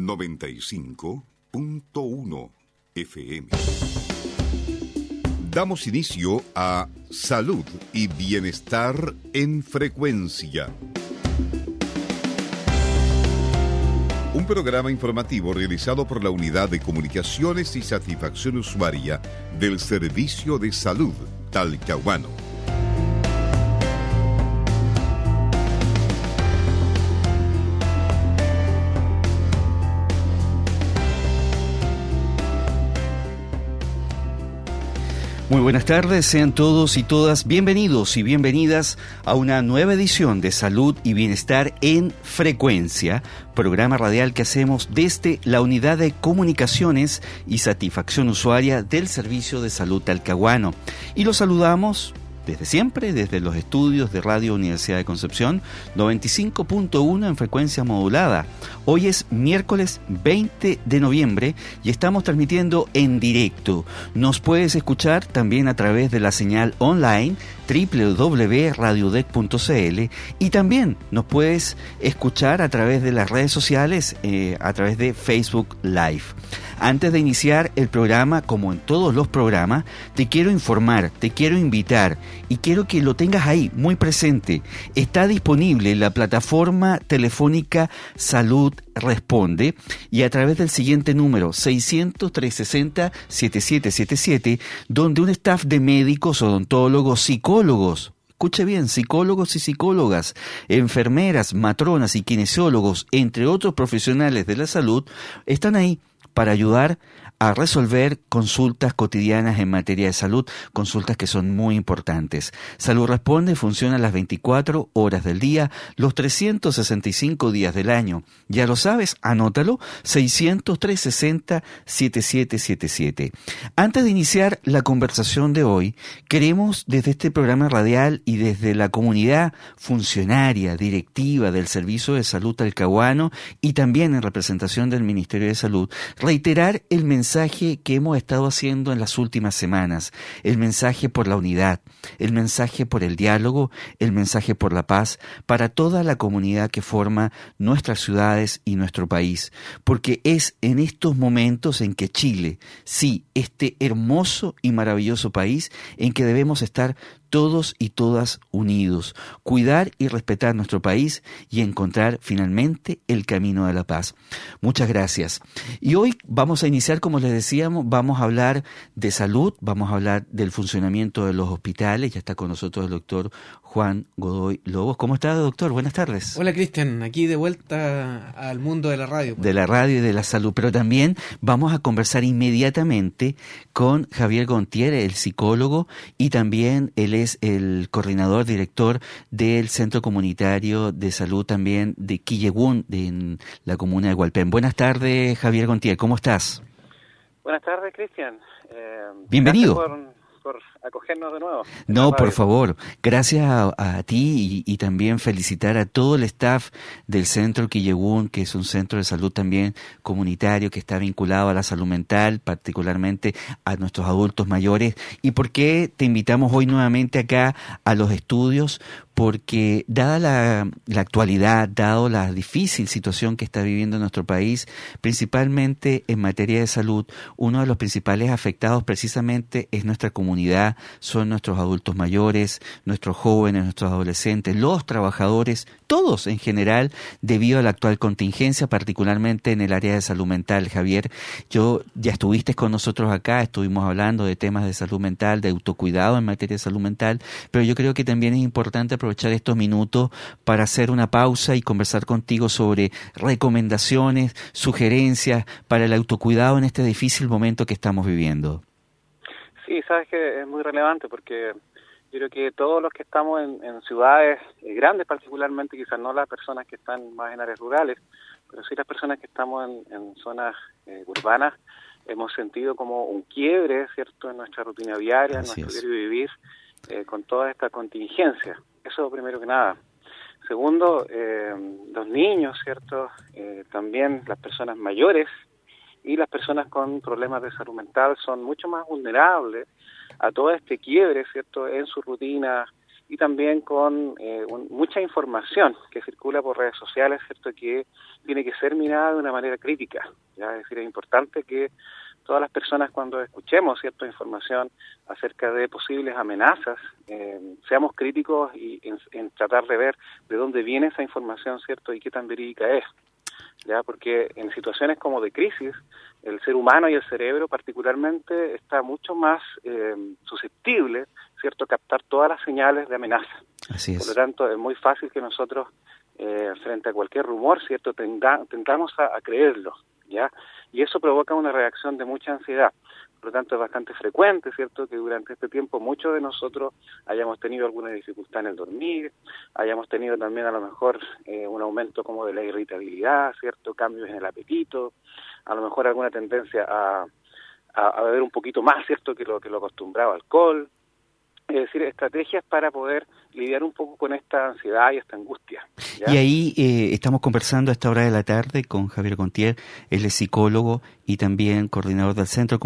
95.1 FM. Damos inicio a Salud y Bienestar en Frecuencia. Un programa informativo realizado por la Unidad de Comunicaciones y Satisfacción Usuaria del Servicio de Salud Talcahuano. Muy buenas tardes, sean todos y todas bienvenidos y bienvenidas a una nueva edición de Salud y Bienestar en Frecuencia, programa radial que hacemos desde la Unidad de Comunicaciones y Satisfacción Usuaria del Servicio de Salud Talcahuano. Y los saludamos desde siempre, desde los estudios de Radio Universidad de Concepción, 95.1 en frecuencia modulada. Hoy es miércoles 20 de noviembre y estamos transmitiendo en directo. Nos puedes escuchar también a través de la señal online www.radiodec.cl y también nos puedes escuchar a través de las redes sociales, a través de Facebook Live. Antes de iniciar el programa, como en todos los programas, te quiero informar, te quiero invitar y quiero que lo tengas ahí, muy presente. Está disponible la plataforma telefónica Salud Responde y a través del siguiente número 600-360-7777, donde un staff de médicos, odontólogos, psicólogos, escuche bien, psicólogos y psicólogas, enfermeras, matronas y kinesiólogos, entre otros profesionales de la salud, están ahí para ayudar a resolver consultas cotidianas en materia de salud, consultas que son muy importantes. Salud Responde funciona las 24 horas del día, los 365 días del año. Ya lo sabes, anótalo, 600-360-7777. Antes de iniciar la conversación de hoy, queremos desde este programa radial y desde la comunidad funcionaria, directiva del Servicio de Salud Talcahuano y también en representación del Ministerio de Salud, reiterar el mensaje que hemos estado haciendo en las últimas semanas, el mensaje por la unidad, el mensaje por el diálogo, el mensaje por la paz para toda la comunidad que forma nuestras ciudades y nuestro país, porque es en estos momentos en que Chile, sí, este hermoso y maravilloso país, en que debemos estar todos y todas unidos, cuidar y respetar nuestro país y encontrar finalmente el camino de la paz. Muchas gracias. Y hoy vamos a iniciar, como les decíamos, vamos a hablar de salud, vamos a hablar del funcionamiento de los hospitales. Ya está con nosotros el doctor Juan Godoy Lobos. ¿Cómo está, doctor? Buenas tardes. Hola, Cristian. Aquí de vuelta al mundo de la radio. De la radio y de la salud. Pero también vamos a conversar inmediatamente con Javier Gontier, el psicólogo, y también él es el coordinador, director del Centro Comunitario de Salud también de Quillegún, en la comuna de Hualpén. Buenas tardes, Javier Gontier. ¿Cómo estás? Buenas tardes, Cristian. Bienvenido. Gracias por acogernos de nuevo. No, por favor. Gracias a ti y también felicitar a todo el staff del Centro Quillegún, que es un centro de salud también comunitario que está vinculado a la salud mental, particularmente a nuestros adultos mayores. ¿Y por qué te invitamos hoy nuevamente acá a los estudios? Porque dada la actualidad, dado la difícil situación que está viviendo nuestro país, principalmente en materia de salud, uno de los principales afectados precisamente es nuestra comunidad, son nuestros adultos mayores, nuestros jóvenes, nuestros adolescentes, los trabajadores, todos en general, debido a la actual contingencia, particularmente en el área de salud mental. Javier, ya estuviste con nosotros acá, estuvimos hablando de temas de salud mental, de autocuidado en materia de salud mental, pero yo creo que también es importante aprovechar estos minutos para hacer una pausa y conversar contigo sobre recomendaciones, sugerencias para el autocuidado en este difícil momento que estamos viviendo. Sí, sabes que es muy relevante porque yo creo que todos los que estamos en ciudades grandes particularmente, quizás no las personas que están más en áreas rurales, pero sí las personas que estamos en zonas urbanas, hemos sentido como un quiebre, ¿cierto?, en nuestra rutina diaria, en nuestro diario vivir, con toda esta contingencia. Eso primero que nada. Segundo, los niños, ¿cierto?, también las personas mayores y las personas con problemas de salud mental son mucho más vulnerables a todo este quiebre, ¿cierto?, en su rutina, y también con mucha información que circula por redes sociales, ¿cierto?, que tiene que ser mirada de una manera crítica, ¿ya? Es decir, es importante que todas las personas, cuando escuchemos cierta información acerca de posibles amenazas, seamos críticos y en tratar de ver de dónde viene esa información, ¿cierto?, y qué tan verídica es, ¿ya? Porque en situaciones como de crisis, el ser humano y el cerebro particularmente está mucho más susceptible, ¿cierto?, a captar todas las señales de amenaza. Así es. Por lo tanto, es muy fácil que nosotros, frente a cualquier rumor, ¿cierto?, tendamos a creerlo, ¿ya? Y eso provoca una reacción de mucha ansiedad. Por lo tanto, es bastante frecuente, ¿cierto?, que durante este tiempo muchos de nosotros hayamos tenido alguna dificultad en el dormir, hayamos tenido también a lo mejor un aumento como de la irritabilidad, ¿cierto?, cambios en el apetito, a lo mejor alguna tendencia a beber un poquito más, ¿cierto?, que lo acostumbrado, alcohol. Es decir, estrategias para poder lidiar un poco con esta ansiedad y esta angustia, ¿ya? Y ahí estamos conversando a esta hora de la tarde con Javier Gontier, él es psicólogo y también coordinador del Centro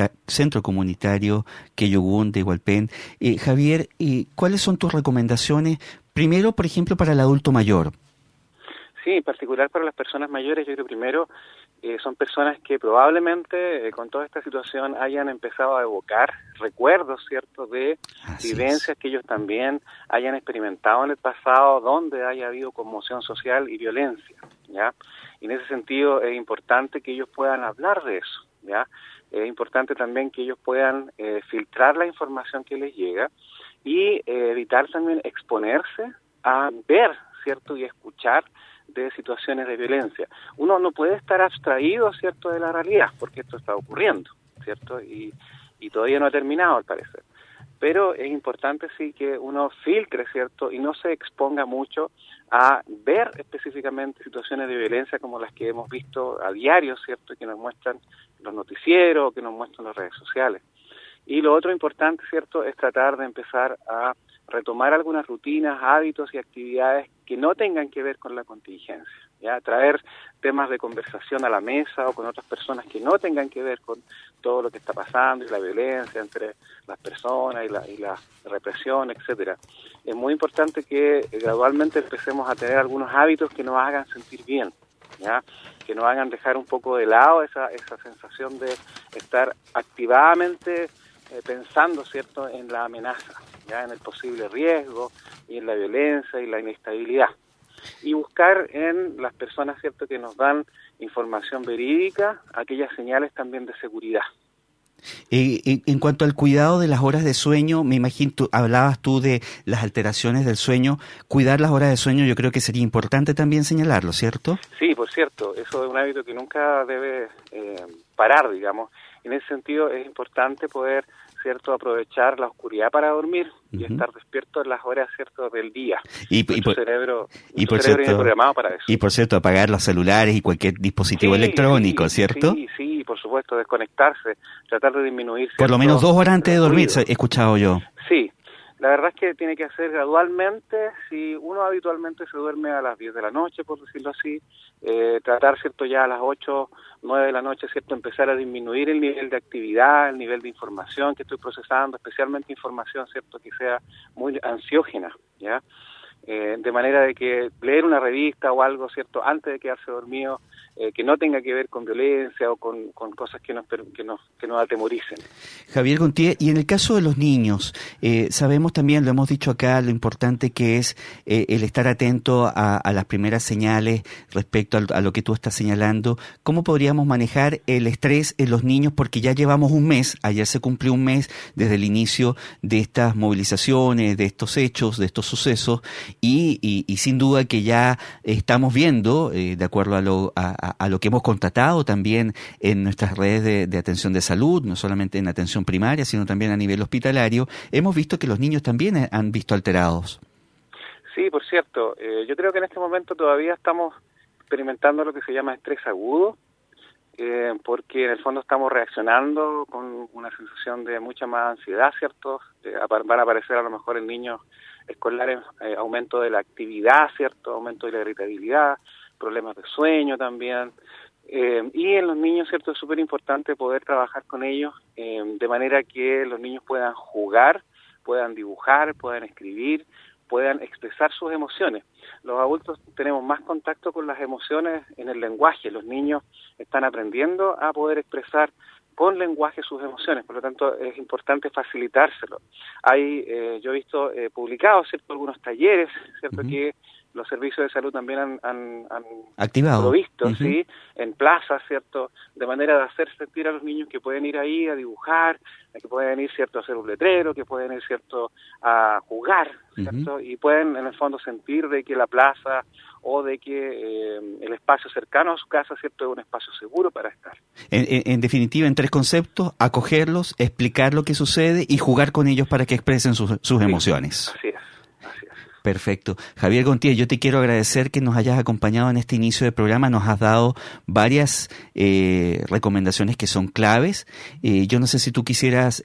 Comunitario Queyogún de Hualpén. Javier, ¿cuáles son tus recomendaciones? Primero, por ejemplo, para el adulto mayor. Sí, en particular para las personas mayores, yo creo primero son personas que probablemente con toda esta situación hayan empezado a evocar recuerdos, ¿cierto?, de vivencias que ellos también hayan experimentado en el pasado donde haya habido conmoción social y violencia, ¿ya? Y en ese sentido es importante que ellos puedan hablar de eso, ¿ya? Es importante también que ellos puedan filtrar la información que les llega y evitar también exponerse a ver, ¿cierto?, y escuchar de situaciones de violencia. Uno no puede estar abstraído, ¿cierto?, de la realidad, porque esto está ocurriendo, ¿cierto?, y todavía no ha terminado, al parecer. Pero es importante, sí, que uno filtre, ¿cierto?, y no se exponga mucho a ver específicamente situaciones de violencia como las que hemos visto a diario, ¿cierto?, que nos muestran los noticieros, que nos muestran las redes sociales. Y lo otro importante, ¿cierto?, es tratar de empezar a retomar algunas rutinas, hábitos y actividades que no tengan que ver con la contingencia, ¿ya? Traer temas de conversación a la mesa o con otras personas que no tengan que ver con todo lo que está pasando y la violencia entre las personas y la represión, etcétera. Es muy importante que gradualmente empecemos a tener algunos hábitos que nos hagan sentir bien, ¿ya? Que nos hagan dejar un poco de lado esa sensación de estar activadamente pensando, ¿cierto?, en la amenaza, ya, en el posible riesgo y en la violencia y la inestabilidad, y buscar en las personas, ¿cierto?, que nos dan información verídica aquellas señales también de seguridad. En cuanto al cuidado de las horas de sueño, me imagino, hablabas tú de las alteraciones del sueño. Cuidar las horas de sueño yo creo que sería importante también señalarlo, ¿cierto? Sí, por cierto, eso es un hábito que nunca debe parar, digamos. En ese sentido es importante poder, ¿cierto?, aprovechar la oscuridad para dormir y estar despierto en las horas, ¿cierto?, del día. Nuestro cerebro viene programado para eso. Y por cierto, apagar los celulares y cualquier dispositivo electrónico, ¿cierto? Sí, por supuesto, desconectarse, tratar de disminuir, ¿cierto?, por lo menos 2 horas antes de dormir, he escuchado yo. Sí, la verdad es que tiene que hacer gradualmente. Si uno habitualmente se duerme a las 10 de la noche, por decirlo así, tratar, ¿cierto?, ya a las 8, 9 de la noche, ¿cierto?, empezar a disminuir el nivel de actividad, el nivel de información que estoy procesando, especialmente información, ¿cierto?, que sea muy ansiógena, ¿ya? De manera de que leer una revista o algo, ¿cierto?, antes de quedarse dormido, que no tenga que ver con violencia o con cosas que nos atemoricen. Javier Gontier, y en el caso de los niños, sabemos también, lo hemos dicho acá, lo importante que es el estar atento a las primeras señales respecto a lo que tú estás señalando. ¿Cómo podríamos manejar el estrés en los niños? Porque ya llevamos un mes, ayer se cumplió un mes desde el inicio de estas movilizaciones, de estos hechos, de estos sucesos, y sin duda que ya estamos viendo, de acuerdo a lo que hemos constatado también en nuestras redes de atención de salud, no solamente en atención primaria, sino también a nivel hospitalario, hemos visto que los niños también han visto alterados. Sí, por cierto, yo creo que en este momento todavía estamos experimentando lo que se llama estrés agudo, porque en el fondo estamos reaccionando con una sensación de mucha más ansiedad, ¿cierto? Van a aparecer a lo mejor en niños escolares aumento de la actividad, ¿cierto? Aumento de la irritabilidad, problemas de sueño también. Y en los niños, ¿cierto?, es súper importante poder trabajar con ellos de manera que los niños puedan jugar puedan dibujar, puedan escribir, puedan expresar sus emociones. Los adultos tenemos más contacto con las emociones en el lenguaje. Los niños están aprendiendo a poder expresar con lenguaje sus emociones, por lo tanto es importante facilitárselo. Yo he visto publicados, ¿cierto?, algunos talleres, ¿cierto?, que los servicios de salud también han activado, provisto, ¿sí?, en plazas, ¿cierto?, de manera de hacer sentir a los niños que pueden ir ahí a dibujar, que pueden ir, ¿cierto?, a hacer un letrero, que pueden ir, ¿cierto?, a jugar, ¿cierto?, y pueden en el fondo sentir de que la plaza o de que el espacio cercano a su casa, ¿cierto?, es un espacio seguro para estar. En definitiva, en 3 conceptos: acogerlos, explicar lo que sucede y jugar con ellos para que expresen sus emociones. Así es. Perfecto. Javier Gontier, yo te quiero agradecer que nos hayas acompañado en este inicio de programa. Nos has dado varias recomendaciones que son claves. Yo no sé si tú quisieras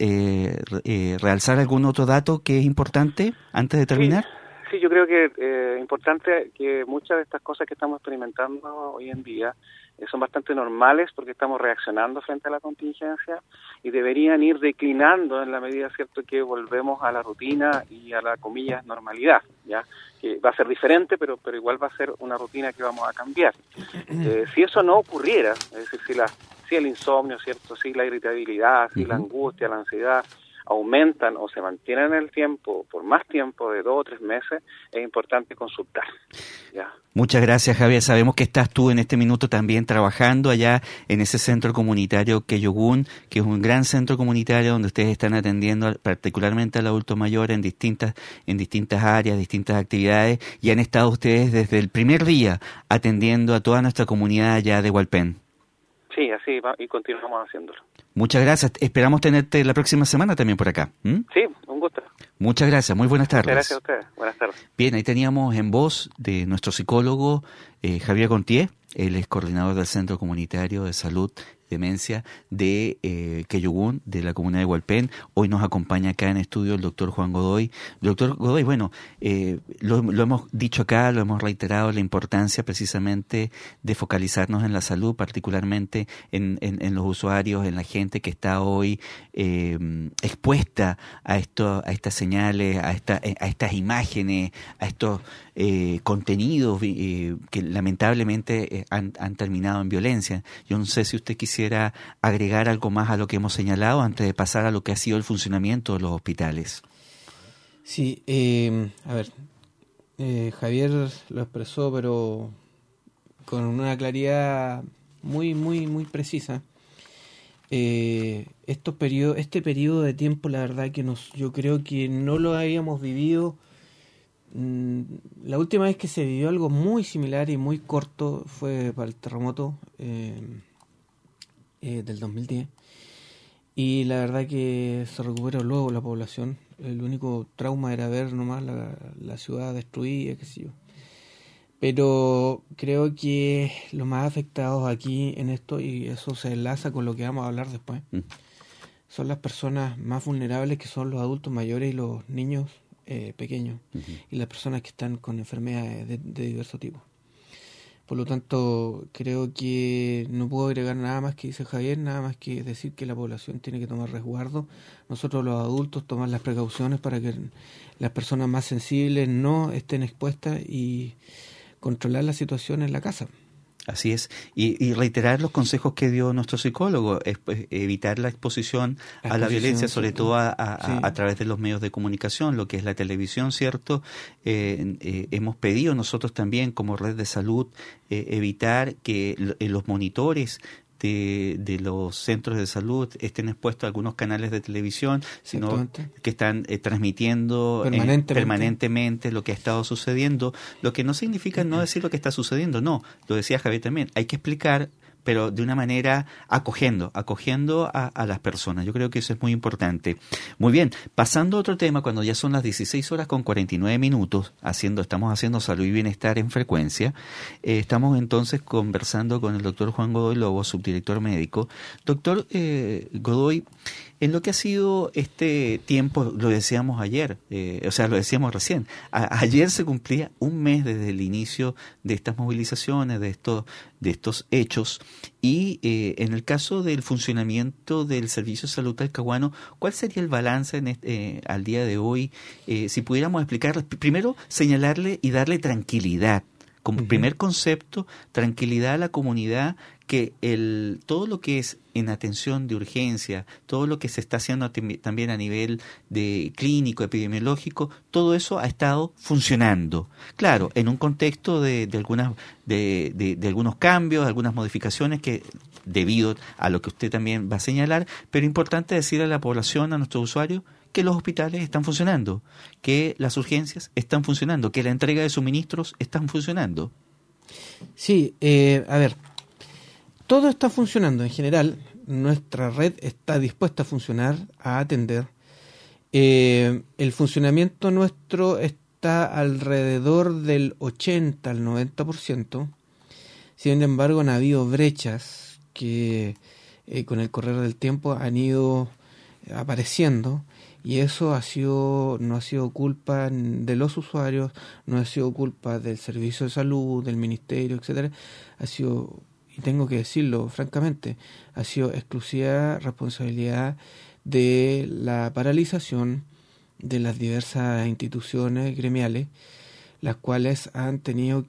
realzar algún otro dato que es importante antes de terminar. Sí, yo creo que es importante que muchas de estas cosas que estamos experimentando hoy en día son bastante normales porque estamos reaccionando frente a la contingencia y deberían ir declinando en la medida, ¿cierto?, que volvemos a la rutina y a la, comillas, normalidad, ¿ya? Que va a ser diferente, pero igual va a ser una rutina que vamos a cambiar. Si eso no ocurriera, es decir, si el insomnio, ¿cierto?, si la irritabilidad, si la angustia, la ansiedad aumentan o se mantienen en el tiempo, por más tiempo de 2 o 3 meses, es importante consultar, ¿ya? Muchas gracias, Javier. Sabemos que estás tú en este minuto también trabajando allá en ese centro comunitario Queyugún, que es un gran centro comunitario donde ustedes están atendiendo particularmente al adulto mayor en distintas áreas, distintas actividades, y han estado ustedes desde el primer día atendiendo a toda nuestra comunidad allá de Hualpén. Sí, así va, y continuamos haciéndolo. Muchas gracias. Esperamos tenerte la próxima semana también por acá. Sí, un gusto. Muchas gracias. Muy buenas tardes. Muchas gracias a ustedes. Buenas tardes. Bien, ahí teníamos en voz de nuestro psicólogo Javier Gontier. Él es coordinador del Centro Comunitario de Salud Demencia de Queyugún, de la comunidad de Hualpén. Hoy nos acompaña acá en estudio el doctor Juan Godoy. Doctor Godoy, bueno, lo hemos dicho acá, lo hemos reiterado, la importancia precisamente de focalizarnos en la salud, particularmente en los usuarios, en la gente que está hoy expuesta a estas señales, a estas imágenes, a estos contenidos que lamentablemente han terminado en violencia. Yo no sé si usted quisiera agregar algo más a lo que hemos señalado antes de pasar a lo que ha sido el funcionamiento de los hospitales. Sí, a ver, Javier lo expresó, pero con una claridad muy precisa. Este periodo de tiempo, la verdad que yo creo que no lo habíamos vivido. La última vez que se vivió algo muy similar y muy corto fue para el terremoto del 2010, y la verdad que se recuperó luego la población. El único trauma era ver nomás la ciudad destruida, qué sé yo. Pero creo que los más afectados aquí en esto, y eso se enlaza con lo que vamos a hablar después, son las personas más vulnerables, que son los adultos mayores y los niños pequeños, y las personas que están con enfermedades de diverso tipo. Por lo tanto, creo que no puedo agregar nada más que dice Javier, nada más que decir que la población tiene que tomar resguardo. Nosotros los adultos tomar las precauciones para que las personas más sensibles no estén expuestas y controlar la situación en la casa. Así es, y reiterar los consejos que dio nuestro psicólogo, evitar la exposición a la violencia, sobre todo a través de los medios de comunicación, lo que es la televisión, ¿cierto? Hemos pedido nosotros también como red de salud evitar que los monitores de los centros de salud estén expuestos a algunos canales de televisión, sino que están transmitiendo permanentemente lo que ha estado sucediendo, lo que no significa no decir lo que está sucediendo, no, lo decía Javier también, hay que explicar, pero de una manera acogiendo a las personas. Yo creo que eso es muy importante. Muy bien, pasando a otro tema, cuando ya son las 16:49, estamos haciendo Salud y Bienestar en Frecuencia, estamos entonces conversando con el doctor Juan Godoy Lobo, subdirector médico. Doctor Godoy, en lo que ha sido este tiempo, lo decíamos ayer, lo decíamos recién, ayer se cumplía un mes desde el inicio de estas movilizaciones, de estos hechos. Y en el caso del funcionamiento del Servicio de Salud Talcahuano, ¿cuál sería el balance al día de hoy? Si pudiéramos explicarle, primero señalarle y darle tranquilidad. Como primer concepto, tranquilidad a la comunidad, que todo lo que es en atención de urgencia, todo lo que se está haciendo también a nivel de clínico, epidemiológico, todo eso ha estado funcionando. Claro, en un contexto de algunos cambios, algunas modificaciones que debido a lo que usted también va a señalar, pero importante decirle a la población, a nuestros usuarios, que los hospitales están funcionando, que las urgencias están funcionando, que la entrega de suministros están funcionando. Sí, a ver, todo está funcionando en general. Nuestra red está dispuesta a funcionar, a atender. El funcionamiento nuestro está alrededor del 80 al 90%. Sin embargo, han habido brechas que con el correr del tiempo han ido apareciendo. Y eso no ha sido culpa de los usuarios, no ha sido culpa del Servicio de Salud, del Ministerio, etcétera. Ha sido, y tengo que decirlo francamente, ha sido exclusiva responsabilidad de la paralización de las diversas instituciones gremiales, las cuales han tenido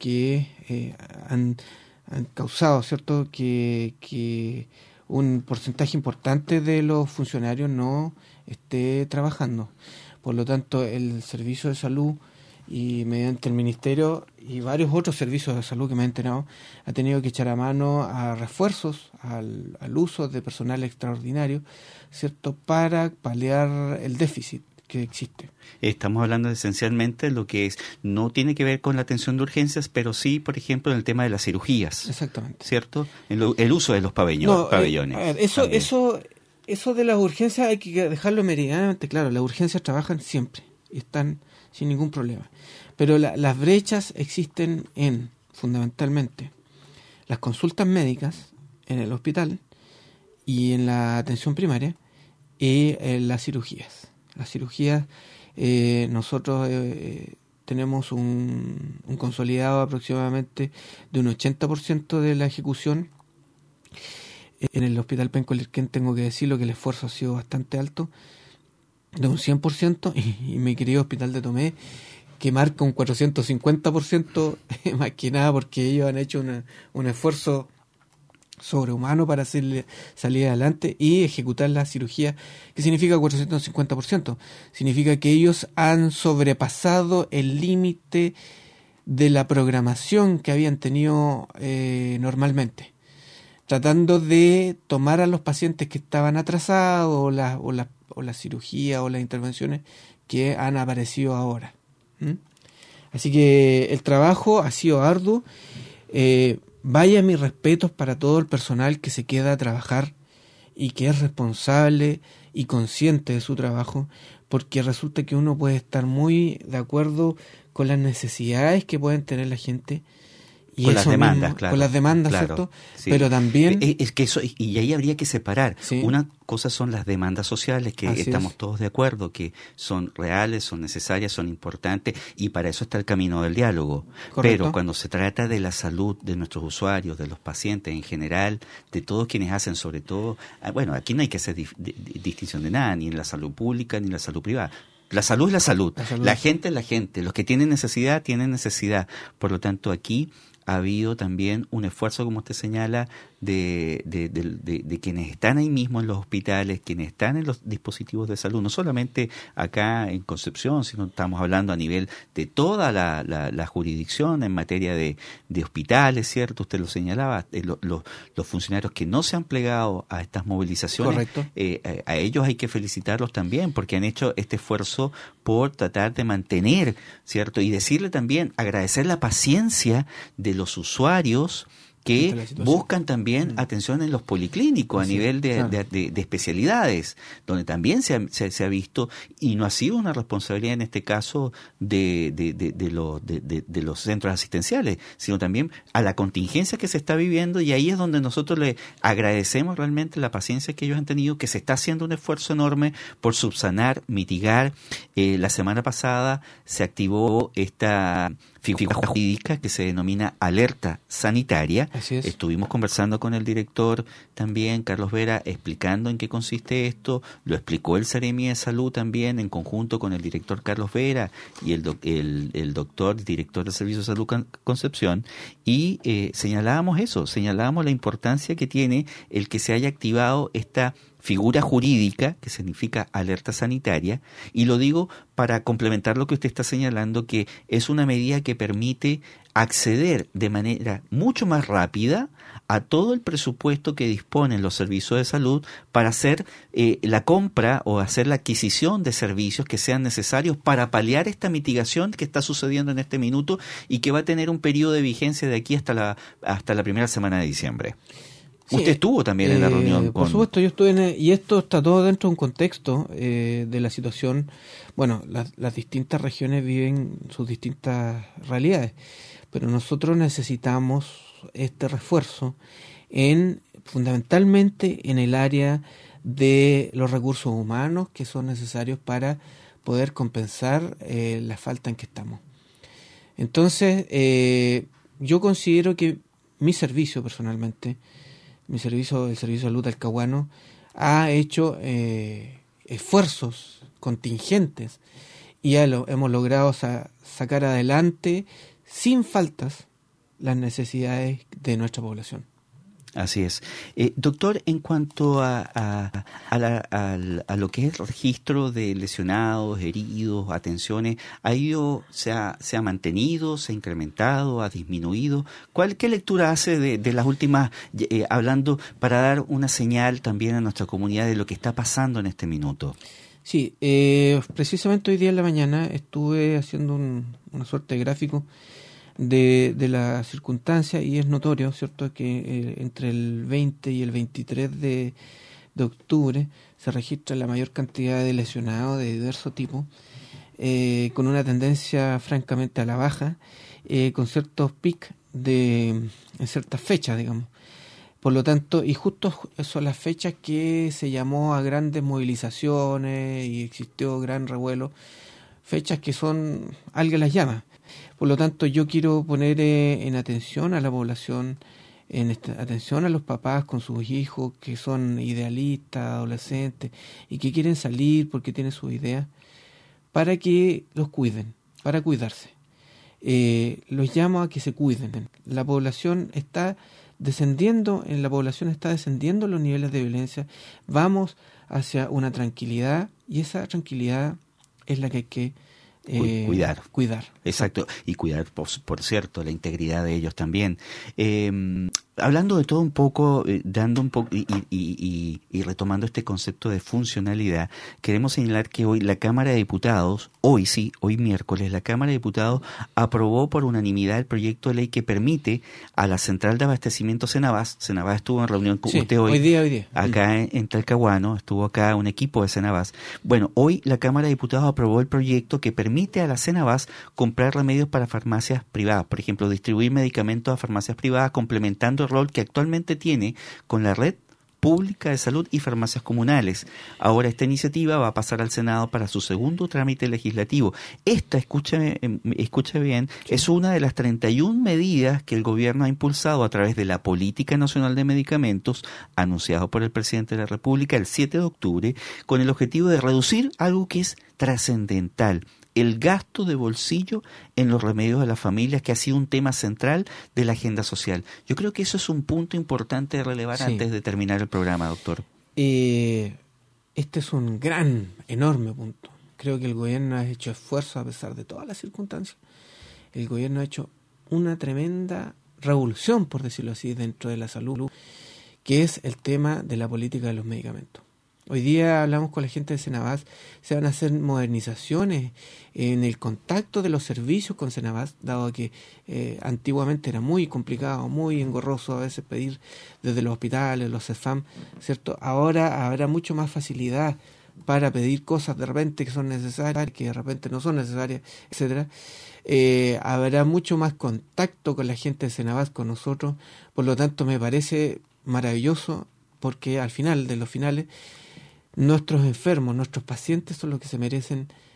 han causado, ¿cierto?, que un porcentaje importante de los funcionarios no esté trabajando. Por lo tanto, el Servicio de Salud, y mediante el Ministerio y varios otros servicios de salud que me he enterado, ha tenido que echar a mano a refuerzos, al uso de personal extraordinario, ¿cierto?, para paliar el déficit que existe. Estamos hablando esencialmente de lo que no tiene que ver con la atención de urgencias, pero sí, por ejemplo, en el tema de las cirugías. Exactamente. ¿Cierto? El uso de los pabellones. A ver, eso de las urgencias hay que dejarlo meridianamente claro. Las urgencias trabajan siempre y están sin ningún problema. Pero las brechas existen fundamentalmente, las consultas médicas en el hospital y en la atención primaria y en las cirugías. Las cirugías, nosotros tenemos un consolidado aproximadamente de un 80% de la ejecución. En el Hospital Penco Lerquén tengo que decirlo que el esfuerzo ha sido bastante alto, de un 100%, y mi querido Hospital de Tomé, que marca un 450%, más que nada porque ellos han hecho un esfuerzo sobrehumano para salir adelante y ejecutar la cirugía. ¿Qué significa 450%? Significa que ellos han sobrepasado el límite de la programación que habían tenido normalmente, tratando de tomar a los pacientes que estaban atrasados o la cirugía o las intervenciones que han aparecido ahora. Así que el trabajo ha sido arduo. Vaya mis respetos para todo el personal que se queda a trabajar y que es responsable y consciente de su trabajo, porque resulta que uno puede estar muy de acuerdo con las necesidades que pueden tener la gente y con las demandas, claro. Con las demandas, claro, ¿cierto? Sí. Pero también... Es que eso, y ahí habría que separar. Sí. Una cosa son las demandas sociales, que Así estamos es. todos de acuerdo, que son reales, son necesarias, son importantes, y para eso está el camino del diálogo. Correcto. Pero cuando se trata de la salud de nuestros usuarios, de los pacientes en general, de todos quienes hacen, sobre todo... Bueno, aquí no hay que hacer distinción de nada, ni en la salud pública, ni en la salud privada. La salud es la salud. La gente es la gente. Los que tienen necesidad, tienen necesidad. Por lo tanto, aquí ha habido también un esfuerzo, como usted señala, de quienes están ahí mismo en los hospitales, quienes están en los dispositivos de salud, no solamente acá en Concepción, sino estamos hablando a nivel de toda la jurisdicción en materia de hospitales, ¿cierto? Usted lo señalaba, los funcionarios que no se han plegado a estas movilizaciones. Correcto. A ellos hay que felicitarlos también, porque han hecho este esfuerzo por tratar de mantener, ¿cierto? Y decirle también, agradecer la paciencia de los usuarios que buscan también atención en los policlínicos a nivel de especialidades, donde también se ha visto, y no ha sido una responsabilidad en este caso de los centros asistenciales, sino también a la contingencia que se está viviendo, y ahí es donde nosotros le agradecemos realmente la paciencia que ellos han tenido, que se está haciendo un esfuerzo enorme por subsanar, mitigar. La semana pasada se activó esta figura jurídica que se denomina alerta sanitaria. Así es. Estuvimos conversando con el director también, Carlos Vera, explicando en qué consiste esto. Lo explicó el Seremi de Salud también, en conjunto con el director Carlos Vera y el director del Servicio de Salud Concepción, y señalábamos la importancia que tiene el que se haya activado esta figura jurídica, que significa alerta sanitaria, y lo digo para complementar lo que usted está señalando, que es una medida que permite acceder de manera mucho más rápida a todo el presupuesto que disponen los servicios de salud para hacer la compra o hacer la adquisición de servicios que sean necesarios para paliar esta mitigación que está sucediendo en este minuto y que va a tener un periodo de vigencia de aquí hasta la primera semana de diciembre. Sí, usted estuvo también en la reunión. Por supuesto, yo estuve y esto está todo dentro de un contexto de la situación. Bueno, las distintas regiones viven sus distintas realidades, pero nosotros necesitamos este refuerzo fundamentalmente en el área de los recursos humanos que son necesarios para poder compensar la falta en que estamos. Entonces, yo considero que mi servicio personalmente, el Servicio de Salud Talcahuano, ha hecho esfuerzos contingentes y ya hemos logrado sacar adelante sin faltas las necesidades de nuestra población. Así es. Doctor, en cuanto a lo que es el registro de lesionados, heridos, atenciones, ¿se ha mantenido, se ha incrementado, ha disminuido? ¿Qué lectura hace de las últimas, hablando para dar una señal también a nuestra comunidad de lo que está pasando en este minuto? Sí, precisamente hoy día en la mañana estuve haciendo una suerte de gráfico de la circunstancia, y es notorio, ¿cierto?, que entre el 20 y el 23 de octubre se registra la mayor cantidad de lesionados de diverso tipo, con una tendencia francamente a la baja, con ciertos picos en ciertas fechas, digamos. Por lo tanto, y justo son las fechas que se llamó a grandes movilizaciones y existió gran revuelo, fechas que alguien las llama. Por lo tanto, yo quiero poner en atención a la población, atención a los papás con sus hijos que son idealistas, adolescentes, y que quieren salir porque tienen sus ideas, para que los cuiden, para cuidarse. Los llamo a que se cuiden. La población está descendiendo los niveles de violencia. Vamos hacia una tranquilidad, y esa tranquilidad es la que hay que cuidar. Exacto, y cuidar, por cierto, la integridad de ellos también. Hablando de todo un poco, dando un poco y retomando este concepto de funcionalidad, queremos señalar que hoy la Cámara de Diputados, hoy miércoles, la Cámara de Diputados aprobó por unanimidad el proyecto de ley que permite a la Central de Abastecimiento Cenabás estuvo en reunión con usted hoy día. Acá en Talcahuano, estuvo acá un equipo de Cenabás. Bueno, hoy la Cámara de Diputados aprobó el proyecto que permite a la Cenabás comprar remedios para farmacias privadas, por ejemplo, distribuir medicamentos a farmacias privadas, complementando el rol que actualmente tiene con la red pública de salud y farmacias comunales. Ahora esta iniciativa va a pasar al Senado para su segundo trámite legislativo. Esta, escuche bien, es una de las 31 medidas que el gobierno ha impulsado a través de la Política Nacional de Medicamentos, anunciado por el presidente de la República el 7 de octubre, con el objetivo de reducir algo que es trascendental: el gasto de bolsillo en los remedios de las familias, que ha sido un tema central de la agenda social. Yo creo que eso es un punto importante de relevar antes de terminar el programa, doctor. Este es un enorme punto. Creo que el gobierno ha hecho esfuerzo a pesar de todas las circunstancias. El gobierno ha hecho una tremenda revolución, por decirlo así, dentro de la salud, que es el tema de la política de los medicamentos. Hoy día hablamos con la gente de Cenabás, se van a hacer modernizaciones en el contacto de los servicios con Cenabás, dado que antiguamente era muy complicado, muy engorroso a veces pedir desde los hospitales, los CEFAM, ¿cierto? Ahora habrá mucho más facilidad para pedir cosas de repente que son necesarias, que de repente no son necesarias, etcétera. Habrá mucho más contacto con la gente de Cenabás, con nosotros. Por lo tanto, me parece maravilloso, porque al final de los finales, nuestros enfermos, nuestros pacientes son los que se merecen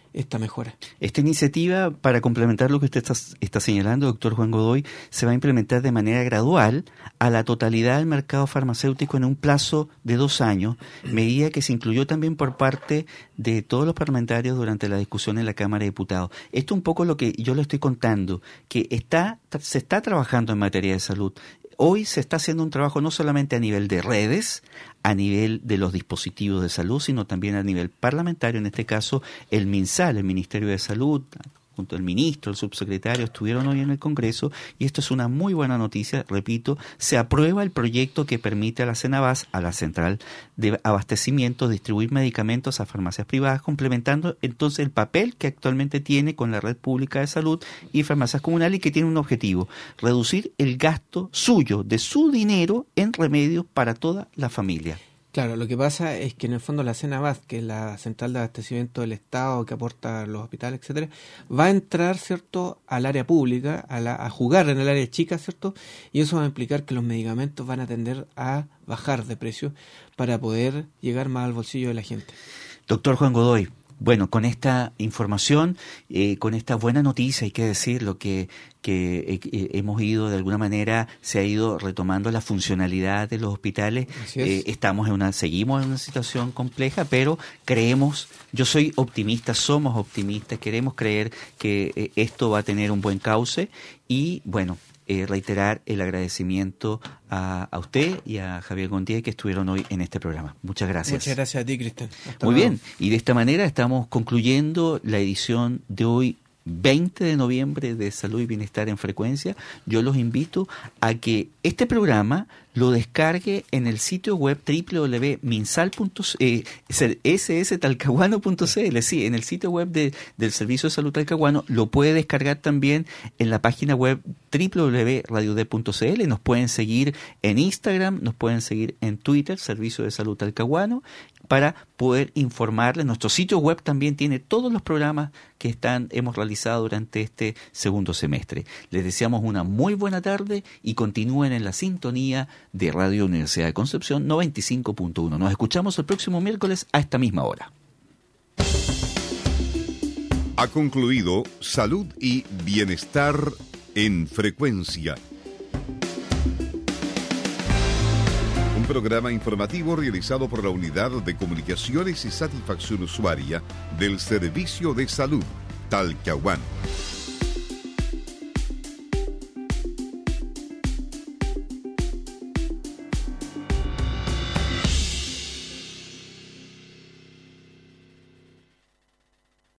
esta mejora. Esta iniciativa, para complementar lo que usted está señalando, doctor Juan Godoy, se va a implementar de manera gradual a la totalidad del mercado farmacéutico en un plazo de 2 años, medida que se incluyó también por parte de todos los parlamentarios durante la discusión en la Cámara de Diputados. Esto es un poco lo que yo le estoy contando, que se está trabajando en materia de salud. Hoy se está haciendo un trabajo no solamente a nivel de redes, a nivel de los dispositivos de salud, sino también a nivel parlamentario, en este caso el MinSal, el Ministerio de Salud, junto al ministro, el subsecretario, estuvieron hoy en el Congreso y esto es una muy buena noticia. Repito, se aprueba el proyecto que permite a la Cenabás, a la Central de Abastecimiento, distribuir medicamentos a farmacias privadas, complementando entonces el papel que actualmente tiene con la red pública de salud y farmacias comunales, y que tiene un objetivo: reducir el gasto suyo, de su dinero, en remedios para toda la familia. Claro, lo que pasa es que en el fondo la Cenabás, que es la central de abastecimiento del Estado que aporta a los hospitales, etcétera, va a entrar, ¿cierto?, al área pública, a jugar en el área chica, ¿cierto? Y eso va a implicar que los medicamentos van a tender a bajar de precio para poder llegar más al bolsillo de la gente. Doctor Juan Godoy, bueno, con esta información, con esta buena noticia, hay que decirlo, que hemos ido, de alguna manera, se ha ido retomando la funcionalidad de los hospitales. Seguimos en una situación compleja, pero creemos, yo soy optimista, somos optimistas, queremos creer que esto va a tener un buen cauce y, bueno, reiterar el agradecimiento a usted y a Javier Gondier, que estuvieron hoy en este programa. Muchas gracias. Muchas gracias a ti, Cristian. Muy bien, y de esta manera estamos concluyendo la edición de hoy, 20 de noviembre, de Salud y Bienestar en Frecuencia. Yo los invito a que este programa lo descargue en el sitio web www.minsal.sstalcahuano.cl. Sí, en el sitio web del Servicio de Salud Talcahuano. Lo puede descargar también en la página web www.radiod.cl. Nos pueden seguir en Instagram, nos pueden seguir en Twitter, Servicio de Salud Talcahuano, para poder informarles. Nuestro sitio web también tiene todos los programas que hemos realizado durante este segundo semestre. Les deseamos una muy buena tarde y continúen en la sintonía de Radio Universidad de Concepción 95.1. Nos escuchamos el próximo miércoles a esta misma hora. Ha concluido Salud y Bienestar en Frecuencia. Un programa informativo realizado por la Unidad de Comunicaciones y Satisfacción Usuaria del Servicio de Salud Talcahuano.